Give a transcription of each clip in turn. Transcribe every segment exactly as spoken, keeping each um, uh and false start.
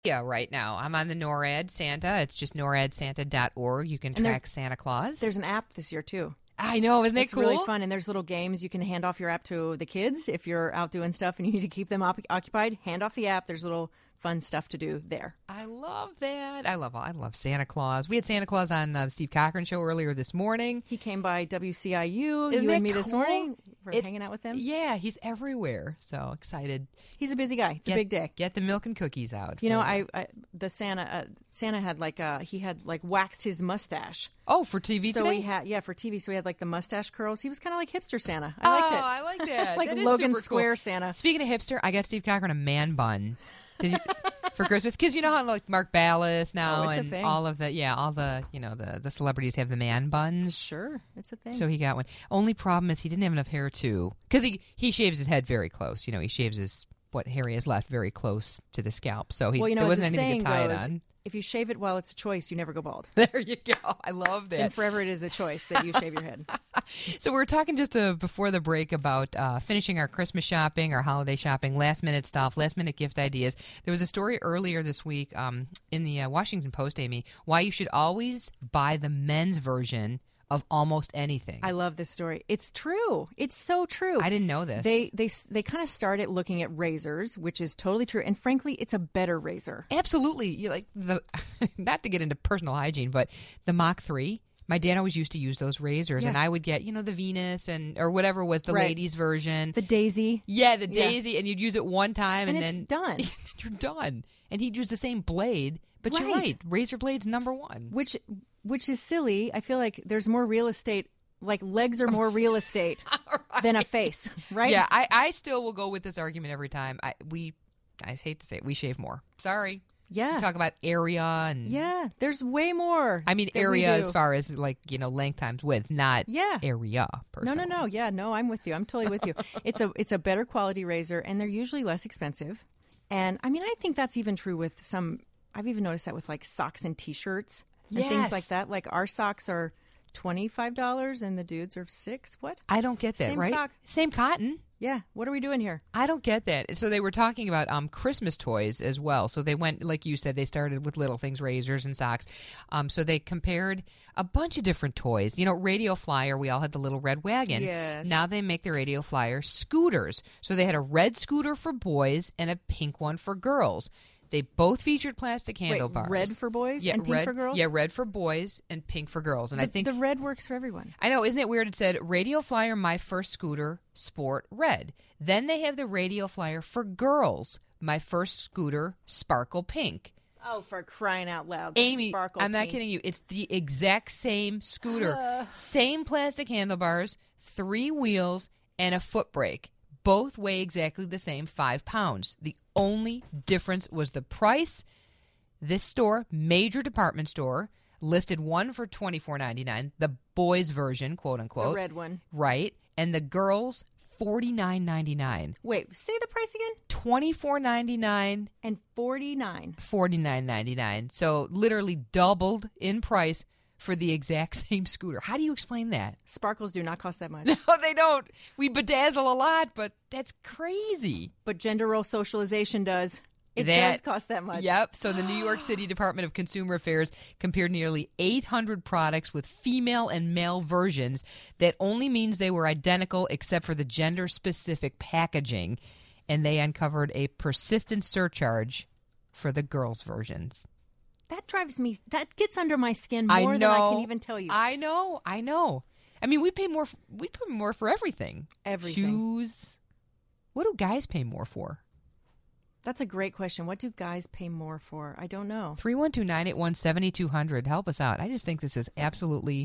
Yeah, right now. I'm on the NORAD Santa. It's just norad santa dot org. You can And track Santa Claus. There's an app this year, too. I know. Isn't that It's cool? really fun. And there's little games. You can hand off your app to the kids if you're out doing stuff and you need to keep them op- occupied. Hand off the app. There's little fun stuff to do there. I love that. I love I love Santa Claus. We had Santa Claus on uh, the Steve Cochran show earlier this morning. He came by W C I U, Isn't you that and me this cool? morning. We're It's- hanging out with him. Yeah, he's everywhere. So excited. He's a busy guy. It's Get- a big day. Get the milk and cookies out. You for know, the- I, I the Santa uh, Santa had like uh he had like waxed his mustache. Oh, for T V So today? he had yeah for T V. So he had like the mustache curls. He was kind of like hipster Santa. I liked oh, it. I like that. Like That is Logan super Square cool. Santa. Speaking of hipster, I got Steve Cochran a man bun. Did you, for Christmas? Because you know how like Mark Ballas now Oh, it's a and thing. all of the yeah all the you know the the celebrities have the man buns. Sure, it's a thing. So he got one. Only problem is he didn't have enough hair too, because he he shaves his head very close. You know, he shaves his what hair he has left very close to the scalp. So he well, you know, there as wasn't the anything saying to tie goes, it on. if you shave it while it's a choice, you never go bald. There you go. I love that. And forever it is a choice that you shave your head. So we were talking just uh, before the break about uh, finishing our Christmas shopping, our holiday shopping, last minute stuff, last minute gift ideas. There was a story earlier this week um, in the uh, Washington Post, Amy, why you should always buy the men's version of almost anything. I love this story. It's true. It's so true. I didn't know this. They they they kind of started looking at razors, which is totally true. And frankly, it's a better razor. Absolutely. You like the not to get into personal hygiene, but the Mach three. My dad always used to use those razors, Yeah. and I would get, you know, the Venus and or whatever was the Right. ladies' version. The Daisy. Yeah, the Yeah. Daisy, and you'd use it one time, and, And it's then done. you're done. And he'd use the same blade, but you're Right. right. Razor blade's number one. Which which is silly. I feel like there's more real estate. Like legs are more real estate than a face, right? Yeah, I, I still will go with this argument every time. I we, I hate to say it, we shave more. Sorry. Yeah. We talk about area and Yeah. There's way more. I mean that we area do. as far as like you know length times width, not Yeah. area. No, Personally. no, no. Yeah, no, I'm with you. I'm totally with you. It's a it's a better quality razor, and they're usually less expensive. And I mean, I think that's even true with some. I've even noticed that with like socks and T-shirts and Yes. things like that. Like our socks are twenty five dollars, and the dudes are six. What? I don't get that. Same right? sock. Same cotton. Yeah. What are we doing here? I don't get that. So they were talking about um, Christmas toys as well. So they went, like you said, they started with little things, razors and socks. Um, so they compared a bunch of different toys. You know, Radio Flyer, we all had the little red wagon. Yes. Now they make the Radio Flyer scooters. So they had a red scooter for boys and a pink one for girls. They both featured plastic handlebars. Wait, red for boys yeah, and pink red, for girls? Yeah, red for boys and pink for girls. And I The- think the red works for everyone. I know, isn't it weird? It said Radio Flyer, my first scooter, sport red. Then they have the Radio Flyer for girls, my first scooter, sparkle pink. Oh, for crying out loud. Amy, Sparkle I'm not pink. kidding you. It's the exact same scooter. Same plastic handlebars, three wheels, and a foot brake. Both weigh exactly the same, five pounds. The only difference was the price. This store, major department store, listed one for twenty-four ninety-nine, the boys' version, quote unquote. The red one. Right. And the girls, forty-nine ninety-nine. Wait, say the price again? twenty-four ninety-nine, And forty-nine. forty-nine ninety-nine. So literally doubled in price for the exact same scooter. How do you explain that? Sparkles do not cost that much. No, they don't. We bedazzle a lot, but that's crazy. But gender role socialization does. It That- does cost that much. Yep. So the New York City Department of Consumer Affairs compared nearly eight hundred products with female and male versions. That only means they were identical except for the gender-specific packaging. And they uncovered a persistent surcharge for the girls' versions. That drives me, that gets under my skin I more know. than I can even tell you. I know. I know. I mean, we pay more. f- We pay more for everything. Everything. Shoes. What do guys pay more for? That's a great question. What do guys pay more for? I don't know. three one two, nine eight one, seven two zero zero. Help us out. I just think this is absolutely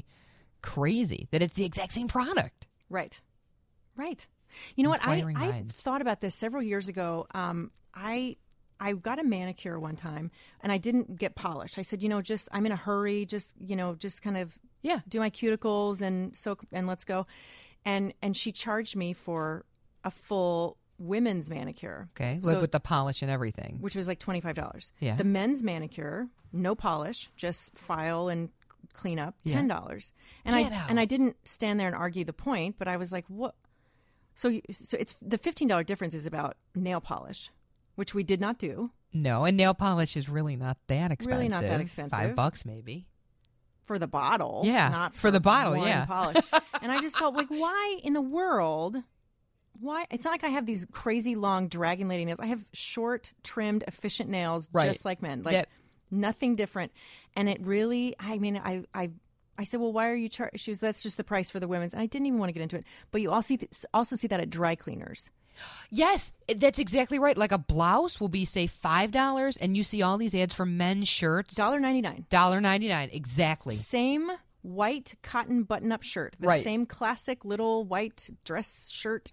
crazy that it's the exact same product. Right. Right. You know what? I, Inquiring I minds. thought about this several years ago. Um, I I got a manicure one time and I didn't get polished. I said, you know, just I'm in a hurry. Just, you know, just kind of Yeah. do my cuticles and soak and let's go. And and she charged me for a full women's manicure. Okay. So- with the polish and everything. which was like twenty-five dollars. Yeah. The men's manicure, no polish, just file and clean up, Yeah. ten dollars. And Get I out. and I didn't stand there and argue the point, but I was like, what? So you, so it's the fifteen dollars difference is about nail polish, which we did not do. No, and nail polish is really not that expensive. Really not that expensive. Five bucks maybe. For the bottle. Yeah, Not for for the bottle, one yeah. polish. And I just thought, like, why in the world... Why? It's not like I have these crazy long dragging lady nails. I have short, trimmed, efficient nails, Right. just like men. Like That- nothing different. And it really, I mean, I, I, I said, well, why are you charging? She was, that's just the price for the women's. And I didn't even want to get into it. But you also see, also see that at dry cleaners. Yes, that's exactly right. Like a blouse will be, say, five dollars, and you see all these ads for men's shirts. one dollar ninety-nine. one dollar ninety-nine, exactly. Same white cotton button-up shirt. The Right. same classic little white dress shirt.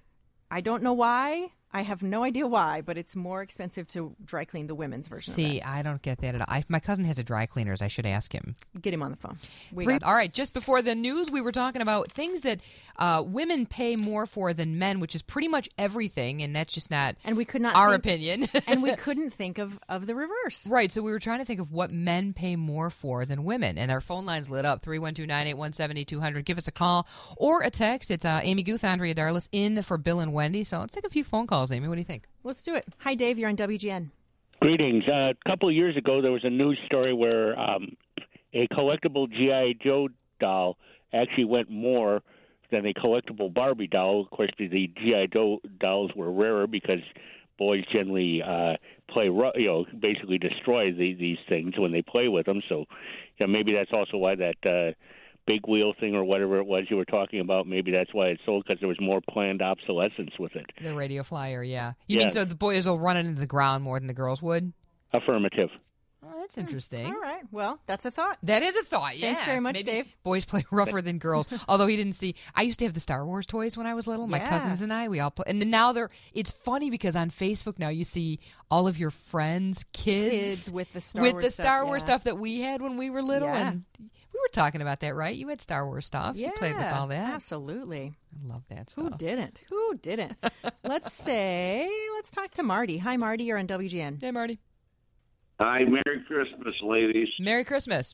I don't know why. I have no idea why, but it's more expensive to dry clean the women's version See, of I don't get that at all. I, my cousin has a dry cleaners. I should ask him. that. Get him on the phone. We Three- got- all right, just before the news, we were talking about things that uh, women pay more for than men, which is pretty much everything, and that's just not and we could not our think, opinion. and we couldn't think of, of the reverse. Right, so we were trying to think of what men pay more for than women, and our phone lines lit up, three one two, nine eight one, seven two zero zero. Give us a call or a text. It's uh, Amy Guth, Andrea Darlis in for Bill and Wendy, so let's take a few phone calls, Amy. What do you think? Let's do it. Hi, Dave. You're on W G N. Greetings. Uh, a couple of years ago, there was a news story where um, a collectible G I. Joe doll actually went more than a collectible Barbie doll. Of course, the G I. Joe dolls were rarer because boys generally uh, play, ru- you know, basically destroy the, these things when they play with them. So, yeah, maybe that's also why that uh, big wheel thing or whatever it was you were talking about, maybe that's why it's sold, because there was more planned obsolescence with it. The radio flyer, yeah. You Yeah. mean so the boys will run it into the ground more than the girls would? Affirmative. Oh, that's interesting. All right. Well, that's a thought. That is a thought, yeah. Thanks very much, Maybe Dave. Boys play rougher than girls. Although he didn't see. I used to have the Star Wars toys when I was little. My Yeah. cousins and I, we all play. And then now they're. It's funny because on Facebook now you see all of your friends, kids, Kids with the Star with Wars the stuff, Star Wars yeah. stuff that we had when we were little. Yeah. And we were talking about that, right? You had Star Wars stuff. Yeah. You played with all that. Absolutely. I love that Who stuff. didn't? Who didn't? Let's say, let's talk to Marty. Hi, Marty. You're on W G N. Hey, Marty. Hi, Merry Christmas, ladies. Merry Christmas.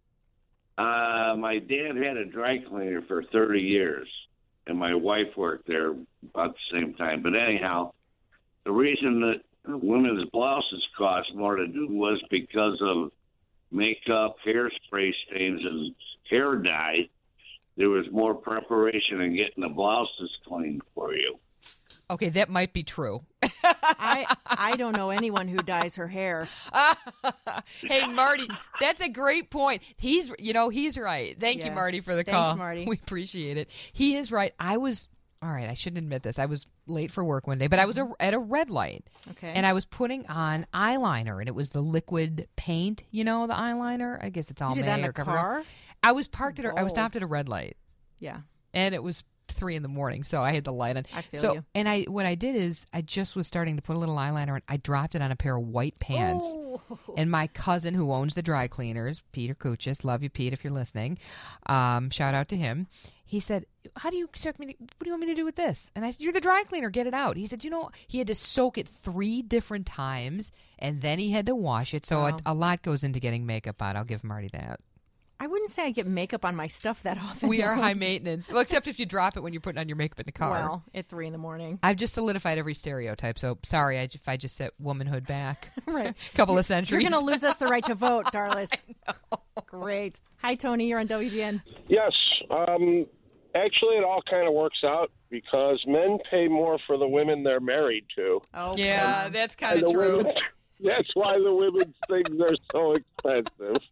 Uh, my dad had a dry cleaner for thirty years, and my wife worked there about the same time. But anyhow, the reason that women's blouses cost more to do was because of makeup, hairspray stains, and hair dye. There was more preparation in getting the blouses cleaned for you. Okay, that might be true. I I don't know anyone who dyes her hair. Hey, Marty, that's a great point. He's, you know, he's right. Thank you, Yeah. Marty, for the Thanks, call. Marty. We appreciate it. He is right. I was, all right, I shouldn't admit this. I was late for work one day, but I was a, at a red light. Okay. And I was putting on eyeliner, and it was the liquid paint, you know, the eyeliner. I guess it's all You did May that in or a cover up. car? I was parked at, a, I was Bold. stopped at a red light, Yeah. and it was three in the morning, so I had the light on. I feel so, you. and I, what I did is, I just was starting to put a little eyeliner on. I dropped it on a pair of white pants. Oh. And my cousin, who owns the dry cleaners, Peter Kuchis, love you, Pete, if you're listening. Um, shout out to him. He said, "How do you expect me? To, what do you want me to do with this?" And I said, "You're the dry cleaner. Get it out." He said, "You know, he had to soak it three different times, and then he had to wash it. So Wow. a, a lot goes into getting makeup on. I'll give Marty that. I wouldn't say I get makeup on my stuff that often. We are though. high maintenance. Well, except if you drop it when you're putting on your makeup in the car. Well, at three in the morning. I've just solidified every stereotype. So sorry I, if I just set womanhood back Right. a couple of centuries. You're going to lose us the right to vote, Darlis. Great. Hi, Tony. You're on W G N. Yes. Um, actually, it all kind of works out because men pay more for the women they're married to. Oh, Yeah, that's kind And of the true. women- that's why the women's things are so expensive.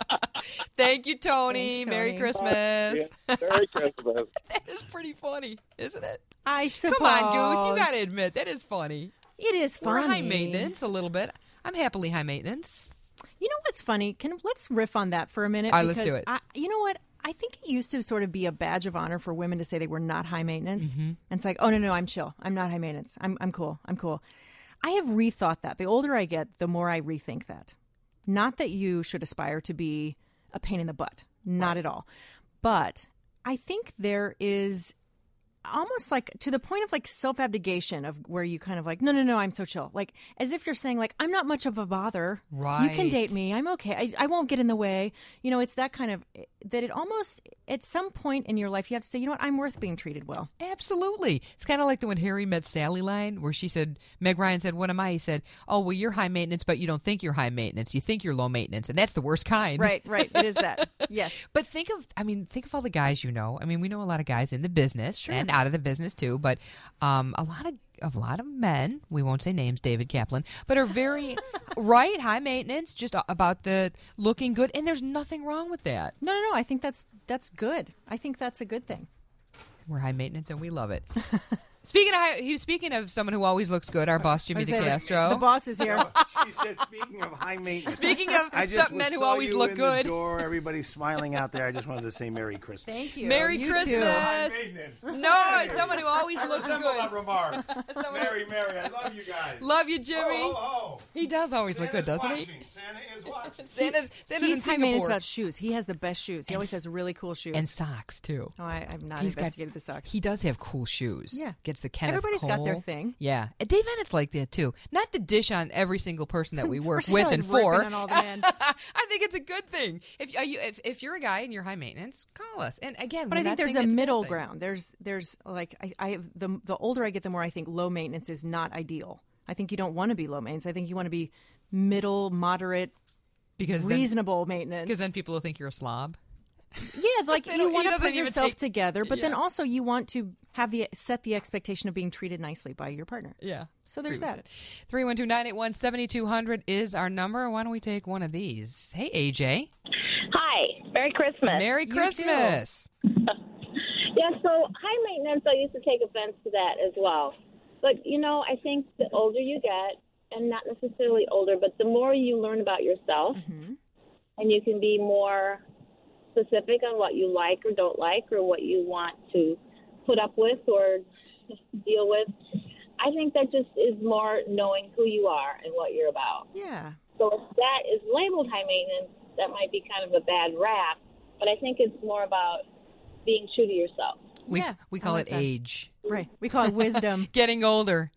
Thank you, Tony. Thanks, Merry Tony. Christmas. Yeah, Merry Christmas. That is pretty funny, isn't it? I suppose. Come on, Goose. You got to admit, that is funny. It is funny. We're high maintenance a little bit. I'm happily high maintenance. You know what's funny? Can let's riff on that for a minute. All right, let's because do it. I, you know what? I think it used to sort of be a badge of honor for women to say they were not high maintenance. Mm-hmm. And it's like, oh no, no, I'm chill. I'm not high maintenance. I'm I'm cool. I'm cool. I have rethought that. The older I get, the more I rethink that. Not that you should aspire to be a pain in the butt. Not at all. But I think there is almost like to the point of like self-abnegation of where you kind of like, no, no, no, I'm so chill. Like as if you're saying like, I'm not much of a bother. You can Right. date me. I'm okay. I, I won't get in the way. You know, it's that kind of, that it almost at some point in your life you have to say, you know what, I'm worth being treated well. Absolutely. It's kind of like the when Harry Met Sally line where she said, Meg Ryan said, what am I? He said, oh, well, you're high maintenance, but you don't think you're high maintenance. You think you're low maintenance, and that's the worst kind. Right, right. It is that. Yes. But think of, I mean, think of all the guys you know. I mean, we know a lot of guys in the business Sure. and out of the business too, but um, a lot of a lot of men, we won't say names, David Kaplan, but are very, right, high maintenance, just about the looking good, and there's nothing wrong with that. No, no, no. I think that's that's good. I think that's a good thing. We're high maintenance, and we love it. Speaking of high, he was speaking of someone who always looks good, our boss, Jimmy I was saying, DeCastro. The boss is here. She said, speaking of high maintenance. Speaking of I just some men who saw always you look in good. The door, everybody's smiling out there. I just wanted to say Merry Christmas. Thank you. Merry You Christmas. too. High maintenance. No, it's someone who always I looks resemble that good. remark. Someone- Mary, Mary, I love you guys. Love you, Jimmy. Ho, ho, ho. He does always look good, Santa's doesn't watching. Santa is watching. he? Santa's, Santa's He's in high maintenance Singapore. about shoes. He has the best shoes. He And always s- has really cool shoes. And socks, too. oh, I, I've not He's got- investigated the socks. He does have cool shoes. Yeah. Gets the Kenneth Everybody's got their Cole. thing. Yeah. And Dave Ennett's like that, too. Not to dish on every single person that we work We're with still, and like, ripping for. on all the men. I think it's a good thing. If, are you, if if you're a guy and you're high maintenance, call us. And again, But we're I think not there's saying a it's bad middle thing. ground. There's there's like I, I have the the older I get, the more I think low maintenance is not ideal. I think you don't want to be low maintenance. I think you want to be middle, moderate, Because then, reasonable maintenance. because then people will think you're a slob. Yeah, like They you don't- want he to doesn't put even yourself take- together, but then Yeah. also you want to have the set the expectation of being treated nicely by your partner. Yeah. So there's Agree with that. it. three one two, nine eight one, seven two zero zero is our number. Why don't we take one of these? Hey, A J. Hi, Merry Christmas. Merry You Christmas. Yeah, so high maintenance, I used to take offense to that as well. But, you know, I think the older you get, and not necessarily older, but the more you learn about yourself, and you can be more specific on what you like or don't like or what you want to put up with or deal with, I think that just is more knowing who you are and what you're about. Yeah. So if that is labeled high maintenance, that might be kind of a bad rap, but I think it's more about being true to yourself. We, Yeah, we I call like it that. age. Right. We call it wisdom. Getting older.